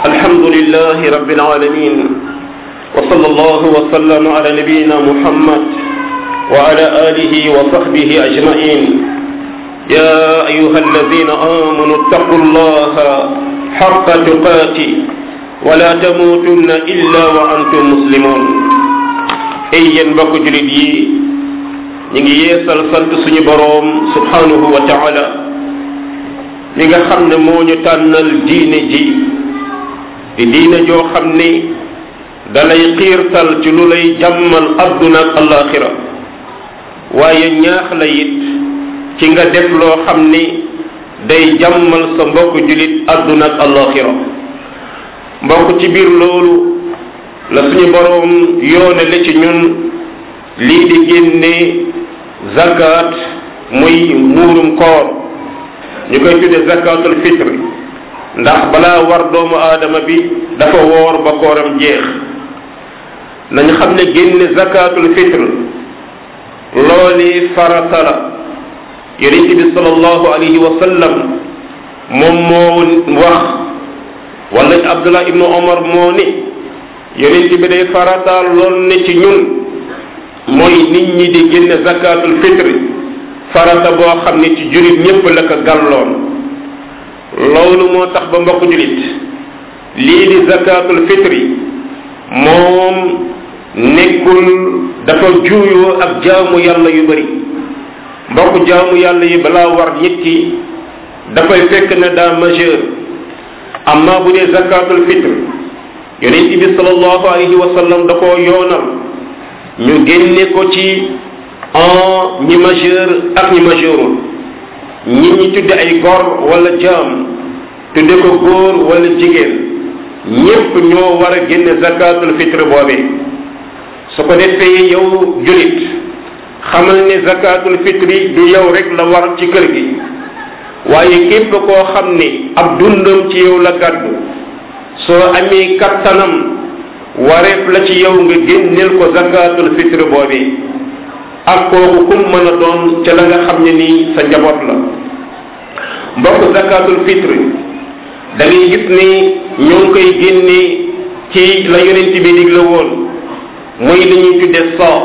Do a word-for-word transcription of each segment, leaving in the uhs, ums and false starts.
الحمد لله رب العالمين وصلى الله وسلم على نبينا محمد وعلى آله وصحبه أجمعين يا أيها الذين آمنوا اتقوا الله حق تقاته ولا تموتن إلا وأنتم مسلمون ay yéen mbokk julit yi ñi ngi yeesal sant suñu boroom subhanahu wa ta'ala mi nga xam ne moo ñu tànnal diine ji di diine joo xam ni dalay xiirtal ci lu lay jàmmal adduna ak alaxira waaye ñaax la it ci nga def loo xam ni day jàmmal sa mbokk julit adduna ak alaxira mbokk ci biir loolu la suñu boroom yoonale ci ñun lii di génne zakat muy muurum koor ñu koy tudde zakatul fitr ndax balaa war doomu aadama bi dafa woor ba kooram jeex nañu xam ne génne zakatul fitr looli farata la yonent bi sallallahu alayhi wa sallam moom moo wax wala Abdullah ibnu Omar moo ni yonent bi day farataal lool ne ci ñun mooy nit ñi di génne zakatul fitr farata boo xam ne ci jurit ñépp la ko gàlloon loolu moo tax ba mbokk julit lii di zakatul fitri moom nekkul dafa juuyoo ak jaamu yàlla yu bari mbokk jaamu yàlla yi balaa war nit ki dafay fekk ne daa majeur amma bu dee zakatul fitr yonent bi sallallahu alayhi wa sallam da koo yoonal ñu génne ko ci en ñi majeur ak ñi majeurul ñi ñi tudde ay góor wala jaam tudde ko góor wala jigéen ñépp ñoo war a génne zakatul fitr boobee su ko defee yow julit xamal ne zakatul fitri du yow rek la war ci kër gi waaye képp koo xam ne ab dundam ci yow la gàddu soo amee kattanam wareef la ci yow nga génneel ko zakatul fitr boobee ak kooku kum mën a doon ca la nga xam ne nii sa njaboot la mbokk zakatul fitr da ngay gis ni ñoo ngi koy génne ci la yonent bi digle woon mooy li ñuy tudde saa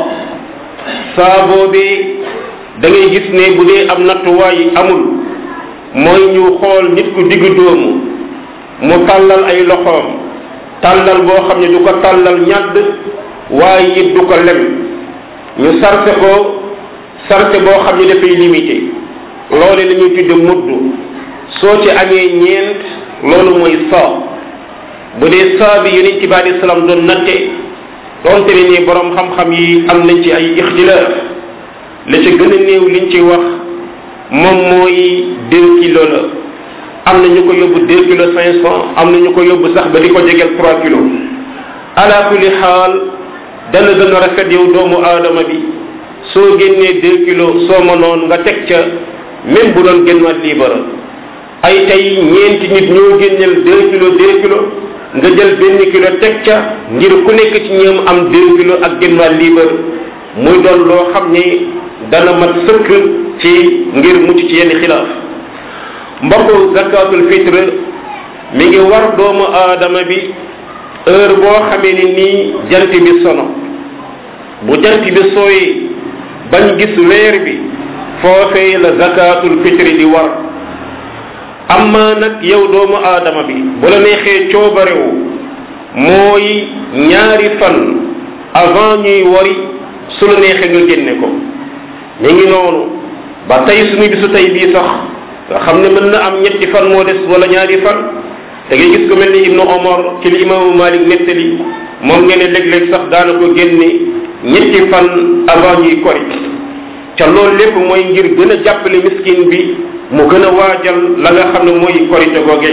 saa boobee da ngay gis ne bu dee am nattuwaay amul mooy ñu xool nit ku diggu doomu mu tàllal ay loxoom tàllal boo xam ne du ko tàllal ñàdd waaye it du ko lem ñu sarse ko sarse boo xam ne dafay limité loolu la ñuy tudde mudd soo ci amee ñeent loolu mooy saa bu dee saa bi yonent bi alayhi salaam doon natte doonte ne nii borom xam-xam yi am nañ ci ay ixtilaaf la ci gën a néew liñ ci wax moom mooy deux kilos la am na ñu ko yóbbu deux kilos cinq cent am na ñu ko yóbbu sax ba di ko jegeel trois kilos ala kulli xaal dana gën a rafet yow doomu aadama bi soo génnee deux kilos soo mënoon nga teg ca même bu doon génnaat liibara ay tey ñeenti nit ñoo génneel deux kilos deux kilos nga jël benn kilo teg ca ngir ku nekk ci ñoom am deux kilos ak génnaat liibara muy doon loo xam ne dana mat sëkk ci ngir mucc ci yenn xilaaf mbokku zakatul fitr mi ngi war doomu aadama bi heure boo xamee ni nii jant bi sono bu jant bi sooyee bañ gis weer bi foofee la zakatul fitri di war amma nag yow doomu aadama bi bu la neexee coobarewu mooy ñaari fan avant ñuy wari su la neexee nga génne ko mi ngi noonu ba tey suñu bisu tey bii sax nga xam ne mën na am ñetti fan moo des wala ñaari fan da ngay gis ko mel ni Ibnu Omar ci li imaamu Malik nettali moom ngeen ne léeg-léeg sax daana ko génne ñetti fan avant ñuy kori ca loolu lépp mooy ngir gën a jàppale miskin bi mu gën a waajal la nga xam ne mooy korite googee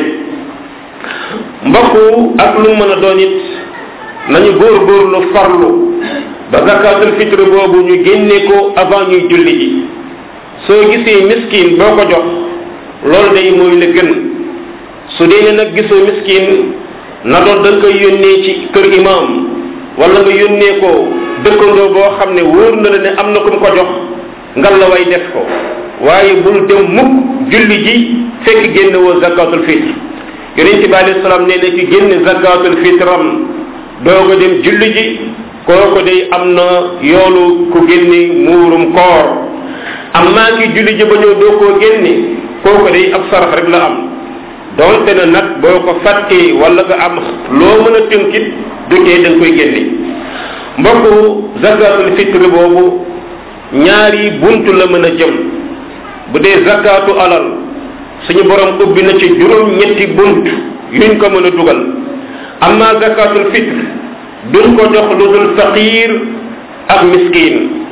mbokku ak lu mën a doon it nañu góorgóorlu farlu ba zakatul fitre boobu ñu génne ko avant ñuy julli ji soo gisee miskin boo ko jox loolu day mooy la gën su dee ne nag gisoo miskin na doon da nga koy yónnee ci kër imam wala nga yónnee ko dëkkandoo boo xam ne wóor na la ne am na ku mu ko jox ngal la way def ko waaye bul dem mukk julli ji fekk génne woo zakatul fitr yonent bi alayhi salaam nee na ki génn zakatul fitram dooga dem julli ji kooku day am na yoolu ku génne muurum koor amma ki julli ji ba ñëw doo koo génne kooku day ab sarax rek la am donte na nag boo ko fàttee wala nga am loo mën a tënkit du tee da nga koy génne mbokku zakatul fitre boobu ñaari buntu la mën a jëm bu dee zakatu alal suñu borom ubbi na ci juróom ñetti bunt yuñ ko mën a dugal amma zakatul fitre duñ ko jox lu dul faqir ak miskin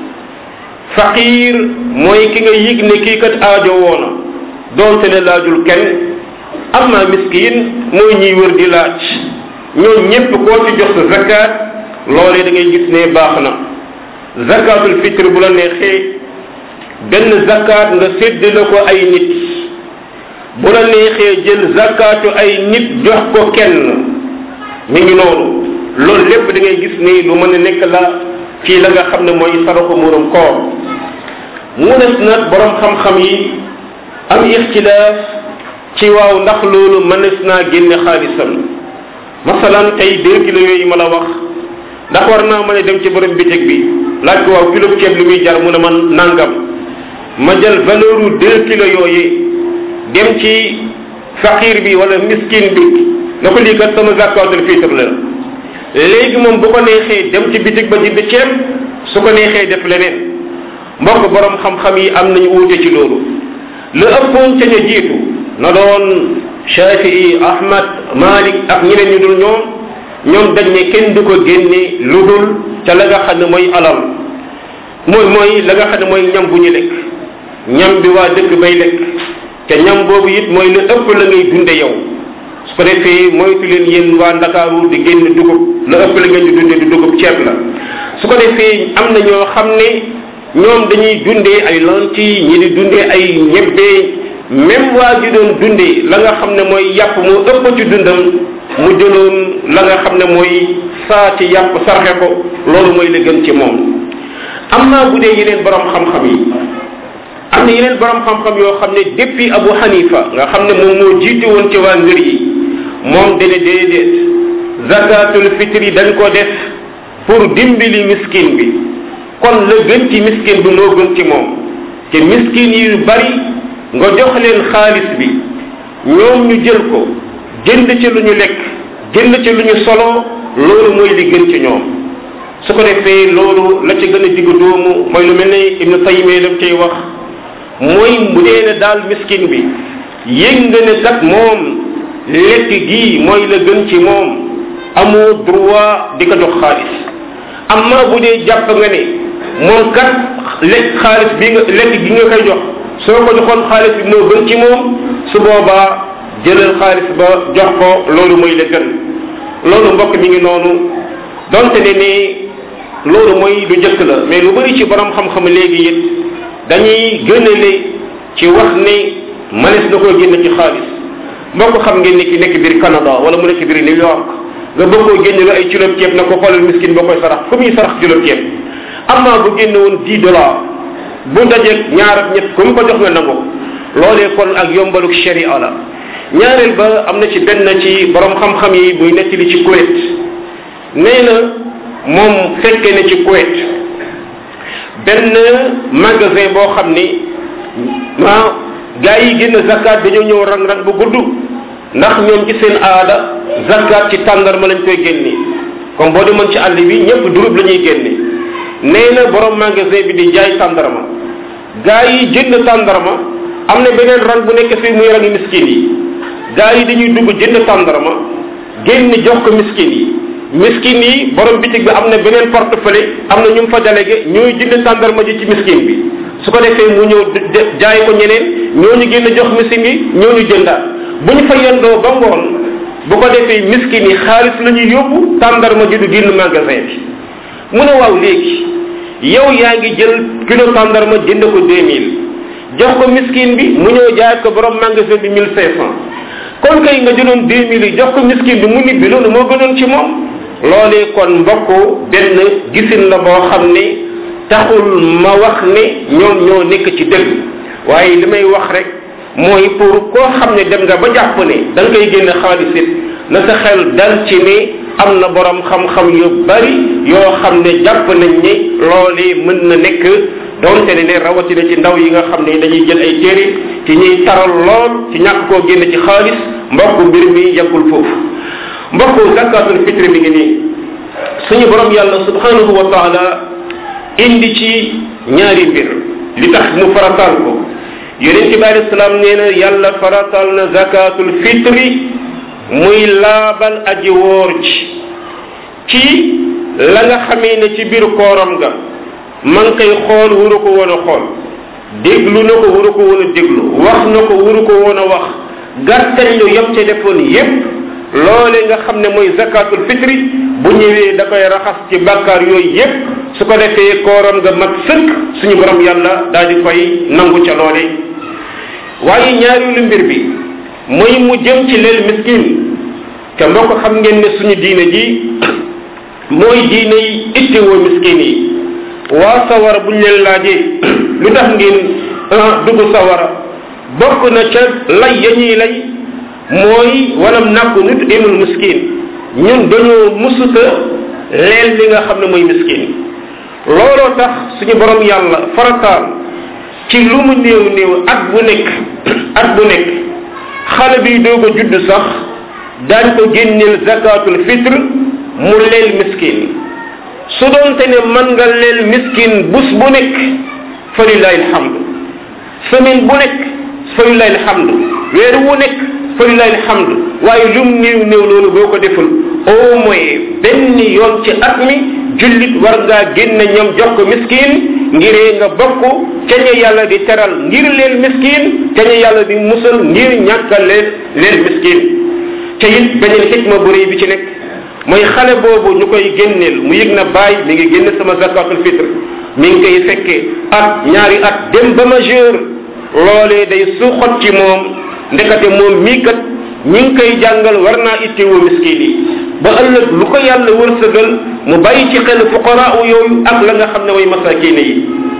faqir mooy ki nga yëg ne kii kat aajo woona doonte ne laajul kenn amma miskin mooy ñiy wër di laaj ñoom ñépp koo ci jox sa zakat loolee da ngay gis ne baax na zakatul fitre bu la neexee benn zakat nga séddale ko ay nit bu la neexee jël zakatu ay nit jox ko kenn mi ngi noonu loolu lépp da ngay gis ni lu mën a nekk la ci la nga xam ne mooy saraxu murum koor mu des nag borom xam-xam yi am ixtilaaf ci waaw ndax loolu mënees naa génne xaalisam masalan tey deux kilos yooyu ma la wax ndax war naa mën a dem ci borom bitig bi laaj ko waaw kilo ceeb li muy jar mu ne man nangam ma jël valeur u deux kilos yooyu dem ci faqir bi wala miskin bi na ko lii kat sama zakatul fitre la léegi moom bu ko neexee dem ci bitig ba jënd ceeb su ko neexee def leneen mbokk borom xam-xam yi am nañu wuute ci loolu lu ëppoon ca ña jiitu na doon Shafii Ahmad Malik ak ñeneen ñu dul ñoom ñoom dañ ne kenn du ko génne lu dul ca la nga xam ne mooy alal mooy mooy la nga xam ne mooy ñam bu ñu lekk ñam bi waa dëkk bay lekk te ñam boobu it mooy lu ëpp la ngay dunde yow su ko defee moytu leen yéen waa Ndakaaru di génn dugub la ëpp la ngeen di dunde di dugub ceeb la su ko defee am na ñoo xam ne ñoom dañuy dundee ay lentilles ñi di dundee ay ñebbe même waa ji doon dundee la nga xam ne mooy yàpp moo ëpp ci dundam mu jëloon la nga xam ne mooy saa ci yàpp sarxe ko loolu mooy la gën ci moom am naa bu dee yeneen borom xam-xam yi am na yeneen borom xam-xam yoo xam ne depuis Abu Hanifa nga xam ne moom moo jiite woon ci waa ngër yi moom dene déedéet zakatul fitri dañ ko def pour dimbali miskin bi kon la gën ci miskin bi moo gën ci moom te miskin yi yu bari nga jox leen xaalis bi ñoom ñu jël ko jënd ci lu ñu lekk jënd ci lu ñu solo loolu mooy li gën ci ñoom su ko defee loolu la ci gën a diggu doomu mooy lu mel ne Ibnu Taymiyya lam cay wax mooy bu dee ne daal miskin bi yëg nga ne kat moom lekk gii mooy la gën ci moom amoo droit di ko jox xaalis amma bu dee jàpp nga ne moom kat lekk xaalis bi nga lekk gi nga koy jox soo ko joxoon xaalis bi moo gën ci moom su boobaa jëlal xaalis ba jox ko loolu mooy la gën loolu mbokk mi ngi noonu donte ne ni loolu mooy lu jëkk la mais lu bari ci borom xam-xam léegi it dañuy gënale ci wax ne mënees na koo génn ci xaalis mbokk xam ngeen ni ki nekk biir Canada wala mu nekk biir New York nga bëgg koo génne lu ay kilo ceeb na ko xoolal miskin boo koy sarax fu muy sarax kilo ceeb amma bu génne woon dix dollars bu dajeeg ñaar ak ñett ku mu ko jox nga nangu loolee kon ak yombaluk sharia la ñaareel ba am na ci benn ci borom xam-xam yi buy nettali ci Kuwait nee na moom fekkee ne ci Kuwait benn magasin boo xam ni ah gaa yi génn zakat dañoo ñëw rang-rang bu gudd ndax ñoom ci seen aada zakat ci tàndarma lañ koy génne comme boo demoon ci àll bi ñëpp durub la ñuy génne nee na borom magasin bi di jaay tàndarma gaa yi jënd tàndarma am na beneen rang bu nekk fii muy rangi miskin yi gaa yi dañuy dugg jënd tàndarma génn jox ko miskin yi miskin yi borom bitig bi am na beneen portefeuille am na ñu mu fa délégué ñooy jënd tàndarma ji ci miskin bi su ko defee mu ñëw jaay ko ñeneen ñooñu génn jox miskin yi ñooñu jëndaat bu ñu fa yendoo ba ngoon bu ko defee miskin yi xaalis la ñuy yóbbu tàndarma ji du génn magasin bi mu ne waaw léegi yow yaa ngi jël kilo tàndarma jënd ko deux mille jox ko miskin bi mu ñëw jaay ko borom magasin bi mille cinq cent kon kay nga jëloon deux mille yi jox ko miskin bi mu nit bi loolu moo gënoon ci moom loolee kon mbokk benn gisin la boo xam ne taxul ma wax ne ñoom ñoo nekk ci dëgg waaye li may wax rek mooy pour koo xam ne dem nga ba jàpp ne da nga koy génne xaalis it na sa xel dal ci ni am na borom xam-xam yu bari yoo xam ne jàpp nañ ni loolee mën na nekk donte ne ne rawatina ci ndaw yi nga xam ne dañuy jël ay téere ci ñuy taral lool ci ñàkk koo génne ci xaalis mbokk mbir mi yàggul foofu mbokk zakatul fitri mi ngi nii suñu borom yàlla subhanahu wa taala indi ci ñaari mbir li tax mu farataal ko yonent bi alayhi salaam nee na yàlla farataal na zakatul fitri muy laabal aji woor ji ci la nga xamee ne ci biir kooram ga man koy xool wuru ko woon a xool déglu na ko wuru ko woon a déglu wax na ko wuru ko woon a wax gàttañ lu yem ca defoon yépp loole nga xam ne mooy zakatul fitri bu ñëwee da koy raxas ci bàkkaar yooyu yépp su ko defee kooram nga mat sëkk suñu borom yàlla daal di koy nangu ca loole waaye ñaareelu mbir bi mooy mu jëm ci leel miskin te moo ko xam ngeen ne suñu diine ji mooy diine yi ittewoo miskin yi waa sawara buñ leen laajee lu tax ngeen dugg sawara bokk na ca lay ya ñuy lay mooy walam nakku nut imul miskin ñun dañoo musuta leel li nga xam ne mooy miskin looloo tax suñu borom yàlla farataal ci lu mu néew néew at bu nekk at bu nekk xale bi doog a judd sax daañ ko génneel zakatul fitre mu leel miskin su doonte ne mën nga leel miskin bus bu nekk fa lillahi alhamdu semaine bu nekk fa lillahi alhamdu weer wu nekk fa lillahi alhamdu waaye lum néew néew loolu boo ko deful au moins benn yoon ci at mi jullit war ngaa génn ñam jox ko miskin ngiree nga bokk ca ña yàlla di teral ngir leel miskin ca ña yàlla di musal ngir ñàkka leel leel miskin ca it beneen xikma bu rëy bi ci nekk mooy xale boobu ñu koy génneel mu yëg na bàyyi mi ngi génn sama zakatul fitre mi ngi koy fekkee at ñaari at dem ba majeur loolee day suuxat ci moom ndekate moom mii kat ñi ngi koy jàngal war naa ittewoo miskin yi ba ëllëg lu ko yàlla wërsëgal mu bàyyi ci xel fuqaraa yooyu ak la nga xam ne mooy masakine yi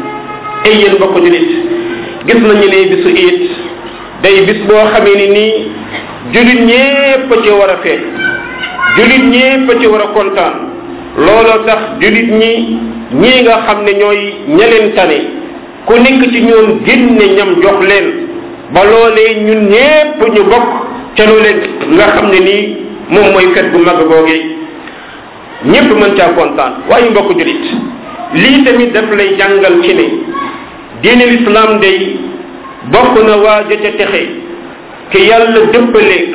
ay yéen bokk julit gis nañu ne bisu iit day bis boo xamee ni nii julit ñépp ci war a feet julit ñépp ci war a kontaan looloo tax julit ñi ñii nga xam ne ñooy ñeleen tane ku nekk ci ñoom génne ñam jox leen ba loolee ñun ñépp ñu bokk ca loolee nga xam ne nii moom mooy fet bu mag googee ñépp mën caa kontaan waaye mbokk julit lii tamit daf lay jàngal ci ne diine l'islam day bokk na waa ja ca texe ki yàlla dëppaleeg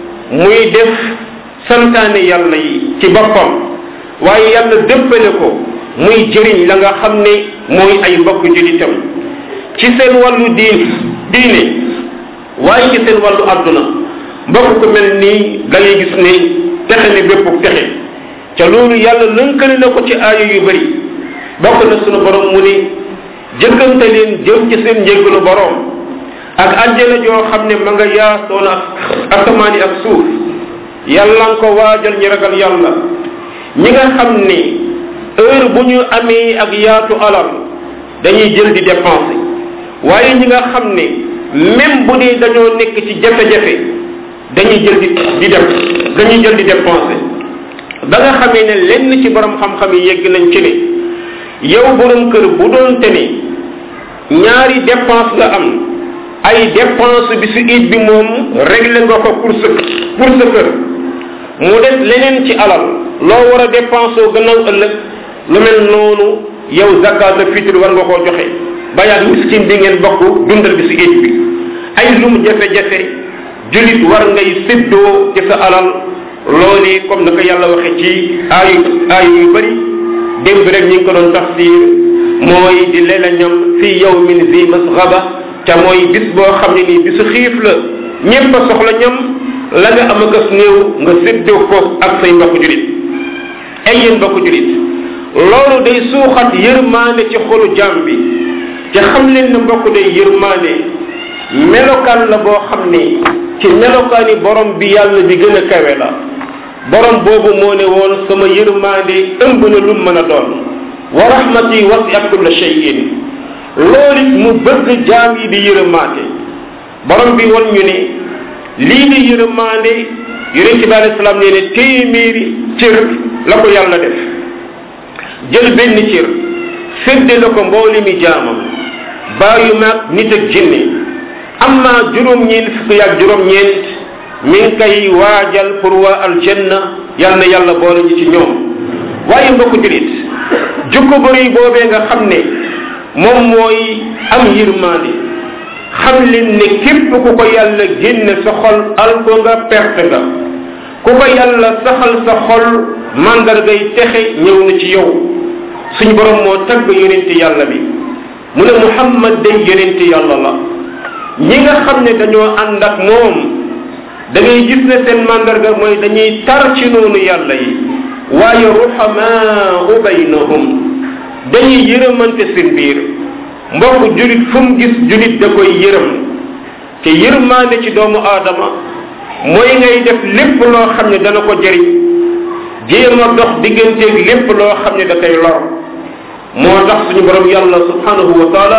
muy def santaane yàlla yi ci boppam waaye yàlla dëppale ko muy jëriñ la nga xam ne mooy ay mbokk julitam ci seen wàllu diin diine waaye ci seen wàllu àdduna mbokk ko mel nii da ngay gis ne texe ne bépp texe ca loolu yàlla lënkale na ko ci aaya yu bëri bokk na sunu borom mu ne jëkkante leen jëm ci seen njéggalu borom ak àjjana joo xam ne ma nga yaasoon ak asamaani ak suuf yàlla nga ko waajal ñi ragal yàlla ñi nga xam ne heure bu ñu amee ak yaatu alal dañuy jël di dépenser waaye ñi nga xam ne même bu dee dañoo nekk ci jafe-jafe dañuy jël di di def dañuy jël di dépenser ba nga xamee ne lenn ci borom xam-xam yi yegg nañ ci ne yow borom kër bu doon te ne ñaari dépense nga am ay dépense bi su it bi moom réglé nga ko pour sa pour sa kër mu des leneen ci alal loo war a dépense gannaaw ëllëg lu mel noonu yow zakatul fitr war nga koo joxe bayaat miskin bi ngeen bokk dundal bi si it bi ay lu mu jafe-jafe julit war ngay séddoo ci sa alal loolee comme na ko yàlla waxe ci aayu aayu yu bëri démb rek ñi ngi ko doon tafsir mooy di leela ñam fii yawmin zi masghaba ca mooy bis boo xam ne nii bisu xiif la ñépp a soxla ñam la nga am akas néew nga séddoo ko ak say mbokk julit ay yéen mbokk julit loolu day suuxat yërmaane ci xolu jaam bi te xam leen ne mbokk day yërmaane melokaan la boo xam ne ci melokaani borom bi yàlla bi gën a kawe la borom boobu moo ne woon sama yërmaande ëmb na lu mën a doon wa rahmati wasi'at kulla shay'in loolu it mu bëgg jaam yi di yërmaate borom bi won ñu ne lii di yërmande yonente bi alayhi salaam nee ne téeméeri cër la ko yàlla def jël benn cër sédde la ko mbooli mi jaamam bàyyu maag nit ak jinne am naa juróom-ñeent fukk yaag juróom-ñeent mi ngi koy waajal pour waa aljanna yal na yàlla boole ñu ci ñoom waaye mbokk julit jukko bëri boobee nga xam ne moom mooy am yërmande xam leen ne képp ku ko yàlla génne sa xol al ko nga perte nga ku ko yàlla saxal sa xol mandargay texe ñëw na ci yow suñu borom moo tagg yonente yàlla bi mu ne Muhammad day yonente yàlla la ñi nga xam ne dañoo ànd ak moom da ngay gis ne seen mandarga mooy dañuy tar ci noonu yàlla yi waaye ruhamaau baynahum dañuy yërëmante seen biir mbokk julit fu mu gis julit da koy yërëm te yërmaande ci doomu aadama mooy ngay def lépp loo xam ne dana ko jëriñ jéem a dox digganteeg lépp loo xam ne da koy lor moo tax suñu borom yàlla subhanahu wa taala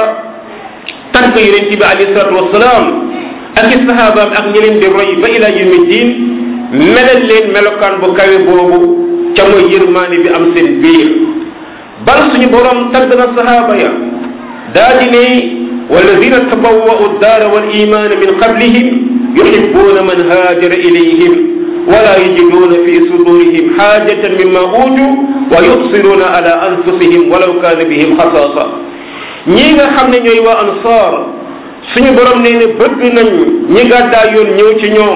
tànk yonent bi alayhi salatu wasalaam ak i sahabaam ak ñi leen di roy ba ila yawmi diin melal leen melokaan bu kawe boobu ca mooy yërmaande bi am seen biir bal suñu borom tagg na sahaaba ya daa di ne walladina tabawwa'u ad-daara wal imaana min qablihim yuhibbuuna man haajara ilayhim wala yajiduuna fi sudurihim haajatan mimma uutu wa yubsiruuna ala anfusihim walaw kaana bihim xasaasa ñii nga xam ne ñooy waa ansaar suñu borom nee ne bëgg nañ ñi gàddaa yoon ñëw ci ñoom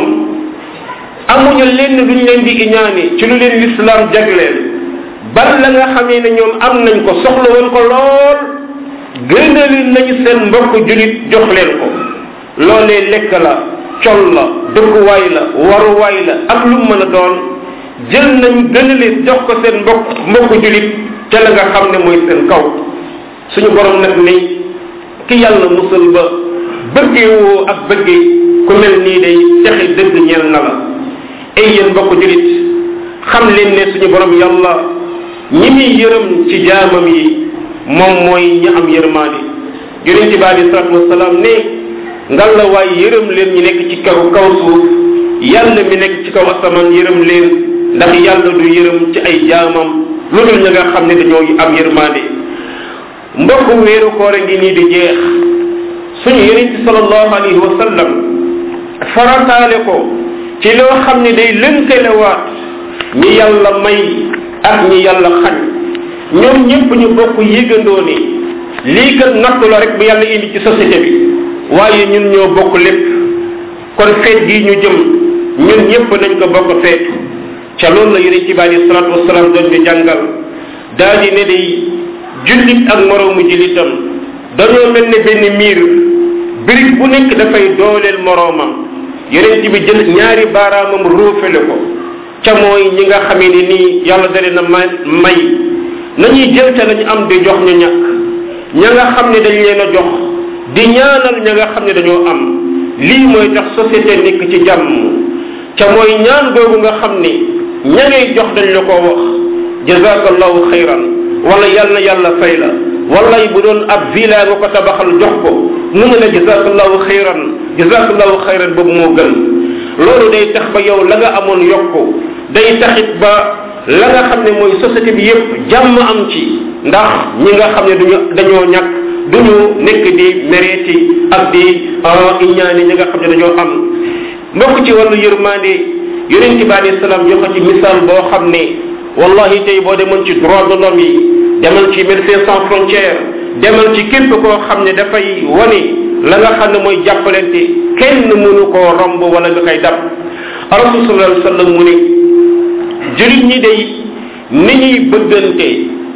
amuñu lenn luñ leen di iñaane ci lu leen lislaam jagleel bal la nga xamee ne ñoom am nañ ko soxla woon ko lool gënali nañ seen mbokk julit jox leen ko loolee lekk la col la dëkkuwaay la waruwaay la ak lu mën a doon jël nañ gënali jox ko seen mbokk mbokk julit ca la nga xam ne mooy seen kaw suñu borom nag ni ki yàlla musal ba bëggeewoo ak bëgge ku mel nii day texe dëgg ñeel na la ay yéen mbokk julit xam leen ne suñu borom yàlla ñi muy yërëm ci jaamam yi moom mooy ñi am yërmaande yonent bi alayhi salaatu wasalaam ne ngal la waay yërëm leen ñi nekk ci kaw kaw suuf yàlla mi nekk ci kaw asamaan yërëm leen ndax yàlla du yërëm ci ay jaamam lu dul ña nga xam ne dañoo am yërmaande mbokk weeru koor ngi nii di jeex suñu yonent sallallahu alayhi wa sallam farataale ko ci loo xam ne day lënkalewaat ñi yàlla may ak ñi yàlla xañ ñoom ñëpp ñu bokk yëgandoo ni lii kat nattu la rek bu yàlla indi ci société bi waaye ñun ñoo bokk lépp kon feet gi ñu jëm ñun ñëpp nañ ko bokk feet ca loolu la yonent bi alayhi salaatu wasalaam doon ñu jàngal daa di ne day jullit ak moroomu jullitam dañoo mel ne benn miir birig bu nekk dafay dooleel moroomam yonent bi jël ñaari baaraamam ruufale ko ca mooy ñi nga xamee ni nii yàlla da leen a may nañuy jël ca lañu am di jox ñu ñàkk ña nga xam ne dañ leen a jox di ñaanal ña nga xam ne dañoo am lii mooy tax société nekk ci jàmm ca mooy ñaan googu nga xam ni ña ngay jox dañ la ko wax jazakallahu xayran wala yàlla na yàlla fay la wala bu doon ab villa nga ko tabaxal jox ko mu ngi la jazakallahu xayran jazakallahu xayran boobu moo gën loolu day tax ba yow la nga amoon yokku day taxit ba la nga xam ne mooy société bi yépp jàmm am ci ndax ñi nga xam ne duñu dañoo ñàkk duñu nekk di mereeti ak di iñaani ñi nga xam ne dañoo am mbokk ci wàllu yërmande yonent bi alayhi salaam joxe ci misaal boo xam ne wallahi tey boo demoon ci droit de l'homme yi demal ci Médecins sans frontières demal ci képp koo xam ne dafay wane la nga xam ne mooy jàppalante kenn mënu koo romb wala nga koy dab rasul sallallahu alayhi wa sallam mu ne julit ñi day ni ñuy bëggante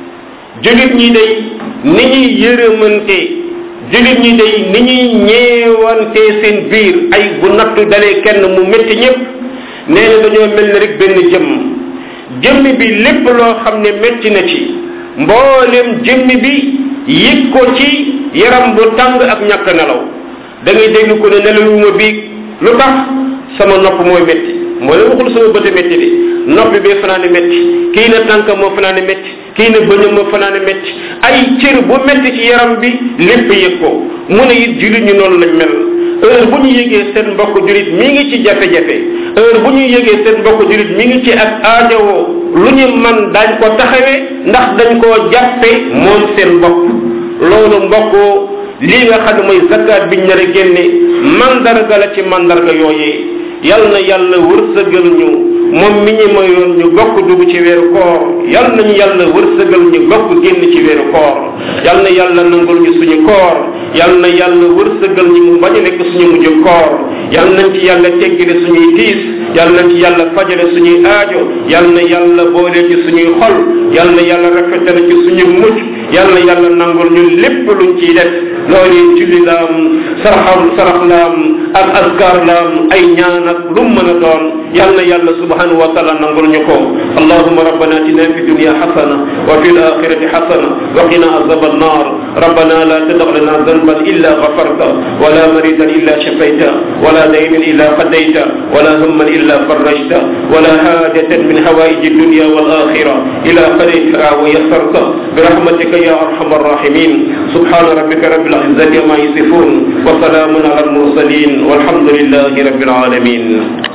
julit ñi day ni ñuy yërëmante julit ñi day ni ñuy ñeewante seen biir ay bu nattu dalee kenn mu métti ñëpp nee na dañoo mel ne rek benn jëmm jëmmi bi lépp loo xam ne métti na ci mboolem jëmmi bi yëg ko ci yaram bu tàng ak ñàkk nelaw da ngay dégg ko ne nelawuma biig lu tax sama nopp mooy métti moo la waxul sama bëte métti de nopp bi fanaane métti kii na tànk moo fanaane métti kii na bëñam moo fanaane métti ay cër bu métti ci yaram bi lépp yëg ko mu ne it jullit ñu noonu lañ mel heure bu ñu yëgee seen mbokk julit mi ngi ci jafe-jafe heure bu ñu yëgee seen mbokk julit mi ngi ci ak aajowoo lu ñu man dañ ko taxawee ndax dañ koo jàppe moom seen bopp loolu mbokk lii nga xam ne mooy zakat biñ nar a génne mandarga la ci mandarga yooyee yal na yàlla wërsëgal ñu moom mi ñu mayoon ñu bokk dugg ci weeru koor yal nañu yàlla wërsëgal ñu bokk génn ci weeru koor yal na yàlla nangul ñu suñu koor yal na yàlla wërsëgal ñu mu bañ a nekk suñu mujj koor yal nañ ci yàlla teggile suñuy tiis yal nañ ci yàlla fajale suñuy aajo yal na yàlla boole ci suñuy xol yal na yàlla rafetal ci suñu mujj yal na yàlla nangul ñu lépp luñ ciy def loolu julli laam saraxam sarax laam ak askar laam ay ñaan ak lu mën a doon yal na yàlla subhanahu wa taala nangul ñu ko allahumma rabbana atina fi dunya hasana wa fil akhirati hasana wa qina azab an-nar rabbana la tad'u lana dhanban illa ghafarta wa la maridan illa shafayta wa la daynan illa qadayta wa la hamman illa farajta wa la hajatan min hawaij ad-dunya wal akhirah ila qadayta wa yassarta bi rahmatika ya arhamar rahimin subhana rabbika rabbil izzati amma yasifun wa salamun ala al mursalin walhamdulillahi rabbil alamin